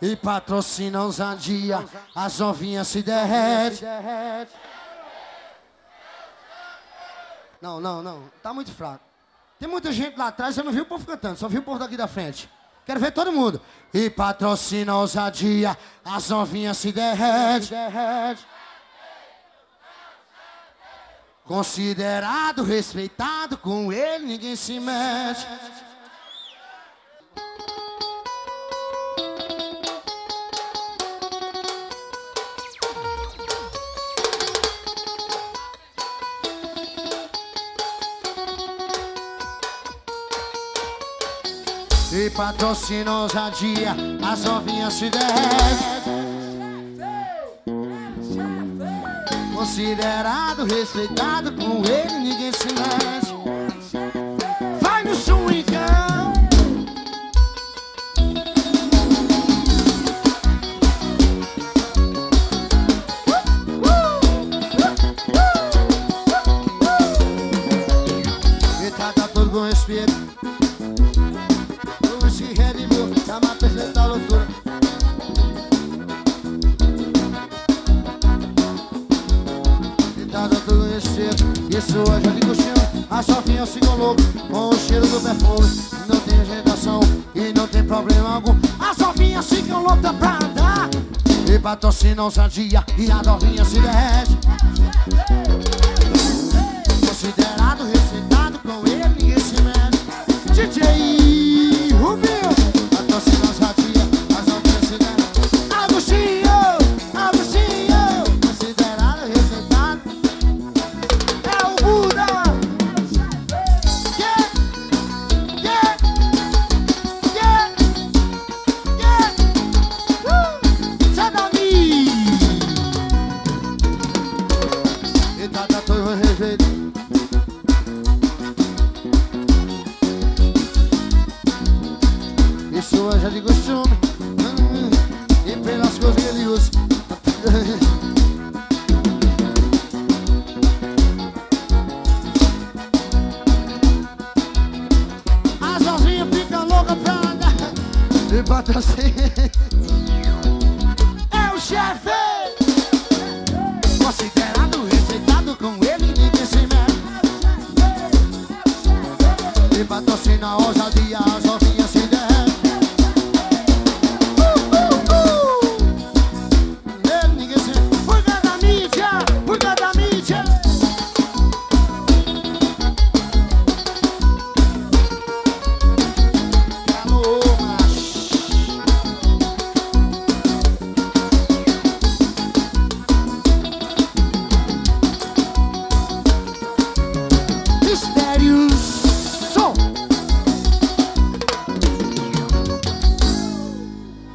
E patrocina ousadia, as novinhas se derretem. Não, tá muito fraco. Tem muita gente lá atrás, eu não vi o povo cantando, só vi o povo daqui da frente. Quero ver todo mundo. E patrocina ousadia, as novinhas se derretem. Considerado, respeitado, com ele ninguém se mete. E patrocina ousadia, as novinhas se derretem. Considerado, respeitado, com ele ninguém se mexe. Vai no swingão. E tá todo com respeito. O whisky Red Bull, tá mais perfeita da loucura. Isso hoje é de costume, as novinhas ficam loucas com o cheiro do perfume. Não tem agitação e não tem problema algum. As novinhas ficam loucas pra andar. E patrocina ousadia e a novinha se derrete. Considerado, respeitado, com ele ninguém se mete. DJ Rubinho, patrocina ousadia, as novinhas se derrete. Agostinho. Isso é já de costume, e pelas coisas que ele usa. As novinhas ficam loucas pra andar. E patrocina é o chefe. Considerado, respeitado, com ele ninguém se mete. E patrocina a ousadia.